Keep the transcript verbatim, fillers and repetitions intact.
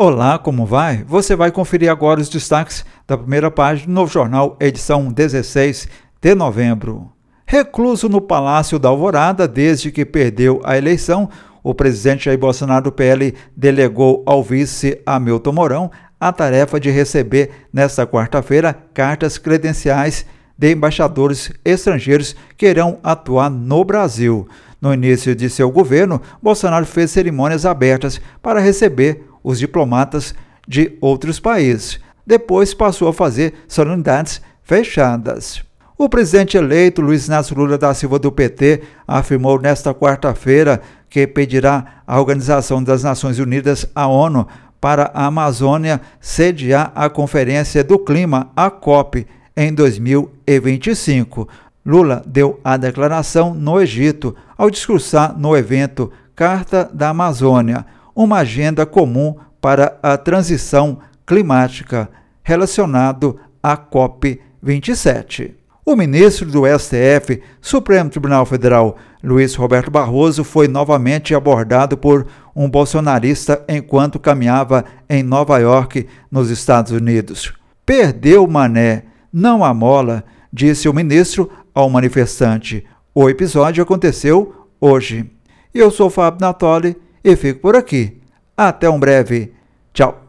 Olá, como vai? Você vai conferir agora os destaques da primeira página do Novo Jornal, edição dezesseis de novembro. Recluso no Palácio da Alvorada desde que perdeu a eleição, o presidente Jair Bolsonaro do P L delegou ao vice Hamilton Mourão a tarefa de receber, nesta quarta-feira, cartas credenciais de embaixadores estrangeiros que irão atuar no Brasil. No início de seu governo, Bolsonaro fez cerimônias abertas para receber os diplomatas de outros países. Depois passou a fazer solenidades fechadas. O presidente eleito Luiz Inácio Lula da Silva do P T afirmou nesta quarta-feira que pedirá à Organização das Nações Unidas, a ONU, para a Amazônia sediar a Conferência do Clima, a COP, em dois mil e vinte e cinco. Lula deu a declaração no Egito ao discursar no evento Carta da Amazônia, uma agenda comum para a transição climática, relacionado à COP vinte e sete. O ministro do S T F, Supremo Tribunal Federal, Luiz Roberto Barroso, foi novamente abordado por um bolsonarista enquanto caminhava em Nova York, nos Estados Unidos. Perdeu Mané, não a mola, disse o ministro ao manifestante. O episódio aconteceu hoje. Eu sou Fábio Natoli e fico por aqui. Até um breve. Tchau.